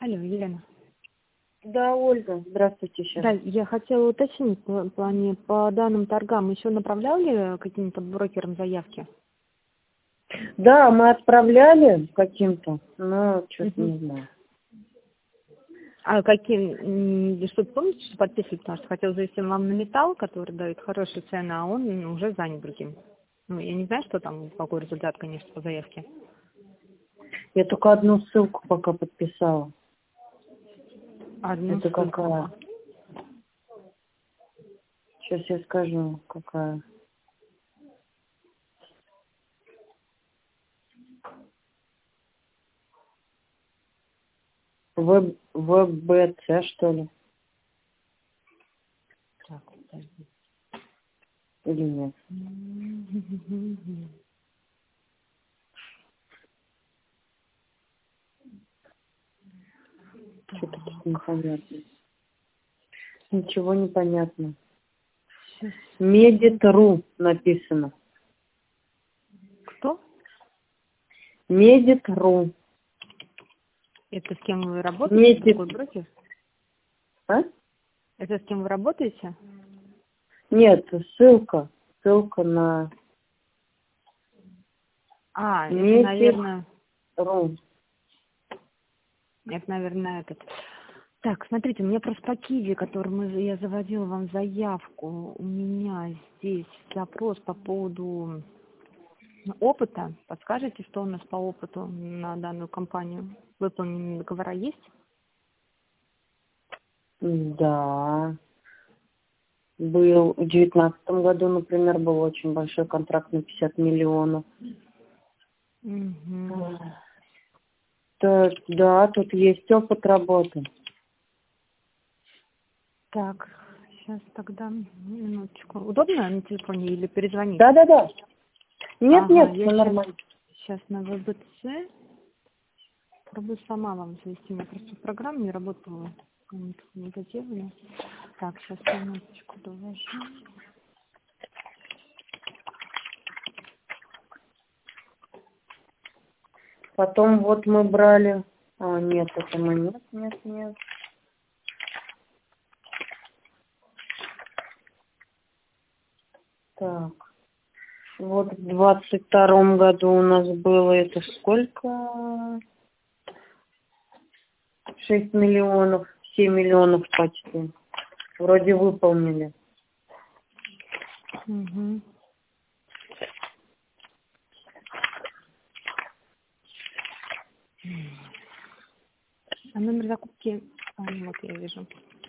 Алло, Елена. Да, Ольга, здравствуйте еще. Да, я хотела уточнить в плане по данным торгам. Еще направляли каким-то брокерам заявки? Да, мы отправляли каким-то, но что-то не знаю. А какие, что помните, что подписывали, потому что хотел завести вам на металл, который дает хорошую цену, а он уже занят другим. Ну, я не знаю, что там, какой результат, конечно, по заявке. Я только одну ссылку пока подписала. Одну Это ссылку. какая? Сейчас я скажу, какая. ВБЦ, что ли? Так, подожди. Или нет? Что-то тут непонятно. Ничего не понятно. Медит.ру написано. Кто? Медит.ру. Это с кем вы работаете? Какой брокер? А? Это с кем вы работаете? Нет, ссылка. Ссылка на Это, наверное... Медит.ру. Это, наверное, этот. Так, смотрите, у меня просто по Киви, которым я заводила вам заявку, у меня здесь запрос по поводу опыта. Подскажите, что у нас по опыту на данную компанию? Выполненные договора есть? Да. Был в 19 году, например, был очень большой контракт на 50 миллионов. Угу. Так, да, тут есть опыт работы. Так, сейчас тогда минуточку. Удобно на телефоне или перезвонить? Да. Нет, Ага, все я нормально. сейчас на ВБЦ пробую сама вам завести. Я просто в программе не работала. Не заделана. Так, сейчас минуточку довожу. Потом вот мы брали... А, нет, это мы нет. Так, вот в 22 году у нас было это сколько? 6 миллионов, 7 миллионов почти. Вроде выполнили. Угу. А номер закупки... вот я вижу.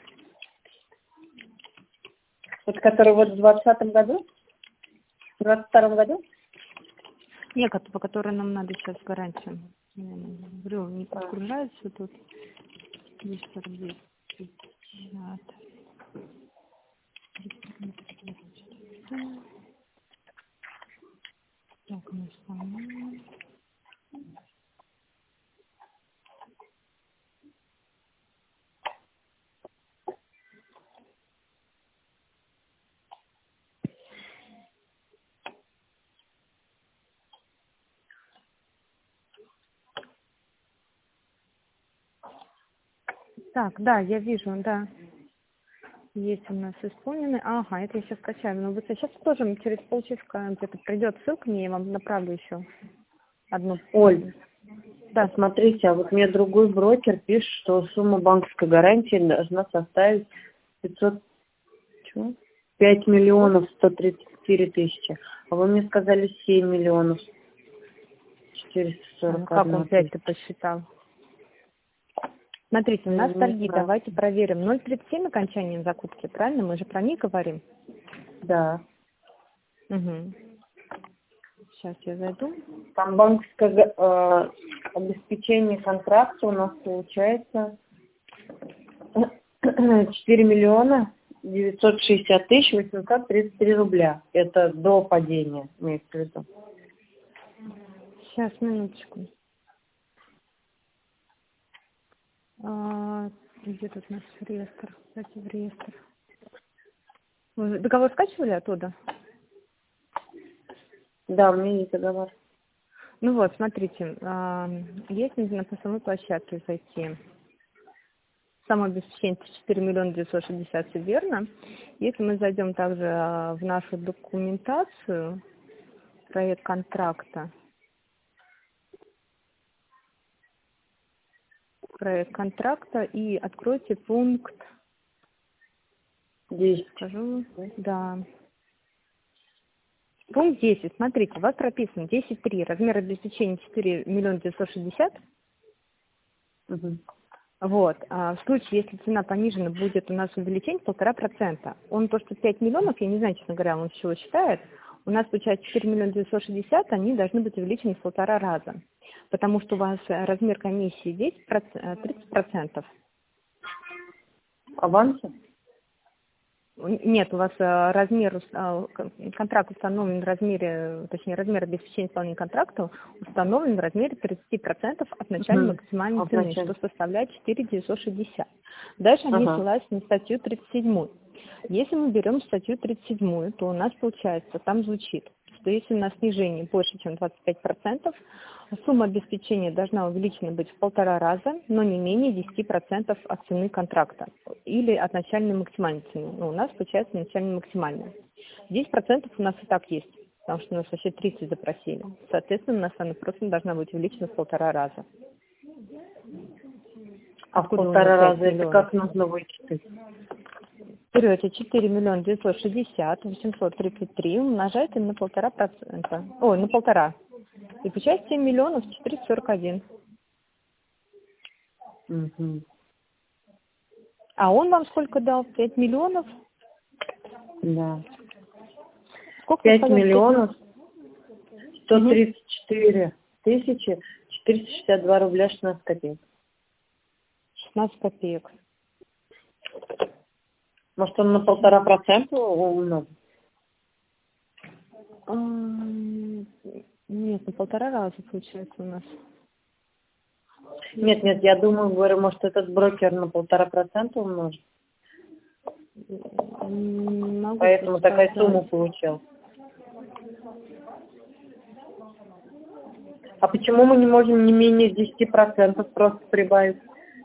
Вот который вот в 20 году? В 22 году? Нет, по которой нам надо сейчас гарантию. Я говорю, не подгружается тут. 200 рублей. 50. Так, мы сами. Так, да, я вижу, да. Есть у нас исполнены. Ага, это я сейчас скачаю. Но вот сейчас тоже через полчаса где-то придет ссылка, мне я вам направлю еще одну. Оль, да, смотрите, а вот мне другой брокер пишет, что сумма банковской гарантии должна составить 5 миллионов 134 тысячи. А вы мне сказали 7 миллионов как он 441 тысяча. 5-то посчитал? Смотрите, у нас торги, давайте проверим. 0,37 окончанием закупки, правильно? Мы же про них говорим. Да. Угу. Сейчас я зайду. Там банковское обеспечение контракта у нас получается 4 миллиона 960 тысяч 833 рубля. Это до падения, имеется в виду. Сейчас, минуточку. Где тут наш реестр? Кстати, в реестр. Вы договор скачивали оттуда? Да, у меня есть договор. Ну вот, смотрите, есть на основной площадке зайти. самообеспечение 4 миллиона 960, все верно. Если мы зайдем также в нашу документацию, проект контракта, и откройте пункт 10. скажу, да. Пункт 10. Смотрите, у вас прописано 10.3. Размер обеспечения 4 миллиона 960. Угу. Вот. А в случае, если цена понижена, будет у нас увеличение 1,5%. Он то, что 5 миллионов, я не знаю, честно говоря, он с чего считает. У нас получается 4 миллиона 960, они должны быть увеличены в 1,5 раза. Потому что у вас размер комиссии 30%. Авансы? Нет, у вас размер, контракт установлен в размере, точнее, размер обеспечения исполнения контракта установлен в размере 30% от начальной максимальной цены, что составляет 4 960. Дальше они ссылаются на статью 37. Если мы берем статью 37, то у нас получается, там звучит, что если у нас снижение больше, чем 25%, сумма обеспечения должна увеличена быть в 1,5 раза, но не менее 10% от цены контракта или от начальной максимальной цены. Но у нас получается начальная максимальная. 10% у нас и так есть, потому что у нас вообще 30 запросили. Соответственно, у нас она просто должна быть увеличена в 1,5 раза. А в 1,5 раза это как нужно вычитать? Берете 4 миллиона 960, 833, умножаете на 1,5%. Ой, на 1,5. И получаете 7 миллионов 441. Угу. А он вам сколько дал? 5 миллионов? Да. Сколько 5 миллионов 134 тысячи 462 рубля 16 копеек. 16 копеек. Может, он на 1,5% умножит? Нет, на 1,5 раза получается у нас. Нет, я говорю, может, этот брокер на 1,5% умножит? Поэтому такая сумма получил. А почему мы не можем не менее 10% просто прибавить?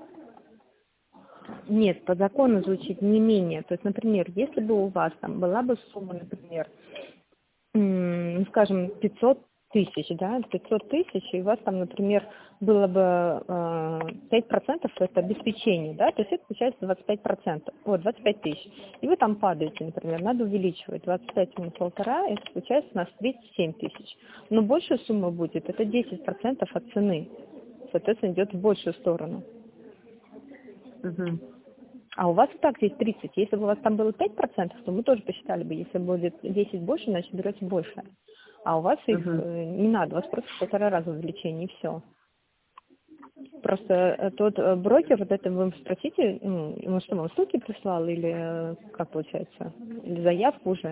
Нет, по закону звучит не менее. То есть, например, если бы у вас там была бы сумма, например, скажем, 500 тысяч, да, 500 тысяч, и у вас там, например, было бы 5% это обеспечение, да, то есть это получается 25%, вот, 25 тысяч. И вы там падаете, например, надо увеличивать 25 на 1,5, это получается у нас 37 тысяч. Но большая сумма будет, это 10% от цены, соответственно, идет в большую сторону. А у вас и так здесь 30. Если бы у вас там было 5%, то мы тоже посчитали бы. Если будет 10 больше, значит берете больше. А у вас их не надо. У вас просто в 1,5 раза увеличение, и все. Просто тот брокер, вот это вы спросите, ему что, вам ссылки прислал или как получается? Или заявку уже?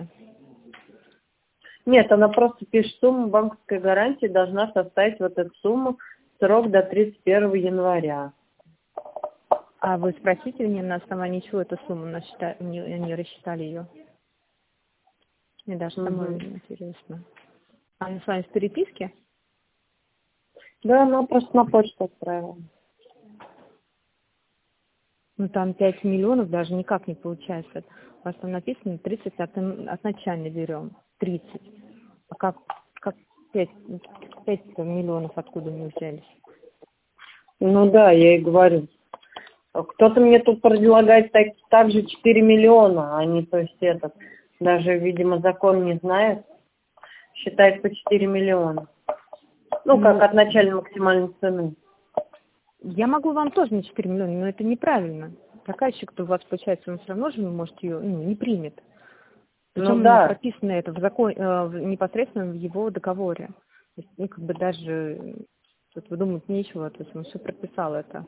Нет, она просто пишет, сумма банковской гарантии должна составить вот эту сумму, срок до 31 января. А вы спросите мне, на основании чего эту сумму они рассчитали ее? Мне даже самой интересно. Она с вами в переписке? Да, она просто на почту отправила. Ну там 5 миллионов даже никак не получается. У вас там написано 30 от начальной берем. 30. А как 5 миллионов откуда они взялись? Ну да, я и говорю. Кто-то мне тут предлагает также 4 миллиона, они, то есть этот, даже, видимо, закон не знает, считает по 4 миллиона. Ну, как от начальной максимальной цены. Я могу вам тоже на 4 миллиона, но это неправильно. Заказчик-то у вас, получается, он все равно же, может, ее не примет. Причем прописано это в законе, непосредственно в его договоре. То есть, как бы даже тут выдумать нечего, то есть он все прописал это.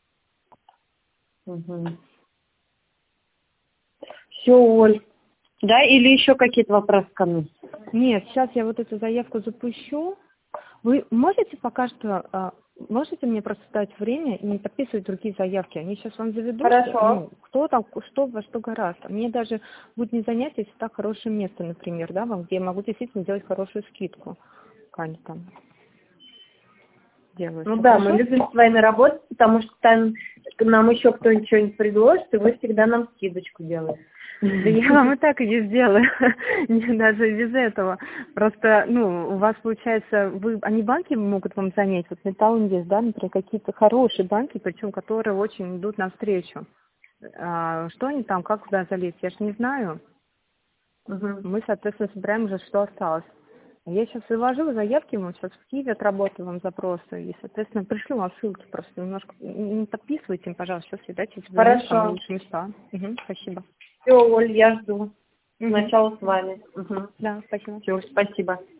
Все, Оль. Да, или еще какие-то вопросы ко мне? Нет, сейчас я вот эту заявку запущу. Вы можете пока что, можете мне просто дать время и не подписывать другие заявки? Они сейчас вам заведут. Хорошо. Кто там, что во что гораздо. Мне даже будет не занять, если так хорошее место, например, да, вам, где я могу действительно делать хорошую скидку. Кань там. делаю. Ну Всё да, хорошо? мы любим с вами работать, потому что там нам еще кто-нибудь что-нибудь предложит, и вы всегда нам скидочку делаете. Да я вам и так ее сделаю, даже без этого. Просто, ну, у вас получается, они банки могут вам занять, вот Металлинвест, да, например, какие-то хорошие банки, причем которые очень идут навстречу. Что они там, как куда залезть, я же не знаю. Мы, соответственно, собираем уже, что осталось. Я сейчас вывожу заявки, мы сейчас в Киеве отработаю вам запросы, и, соответственно, пришлю вам ссылки, просто немножко не подписывайте им, пожалуйста, сейчас, видать, эти звонят, кому лучше места. Спасибо. Все, Оль, я жду. Сначала с вами. Да, спасибо. Все, спасибо.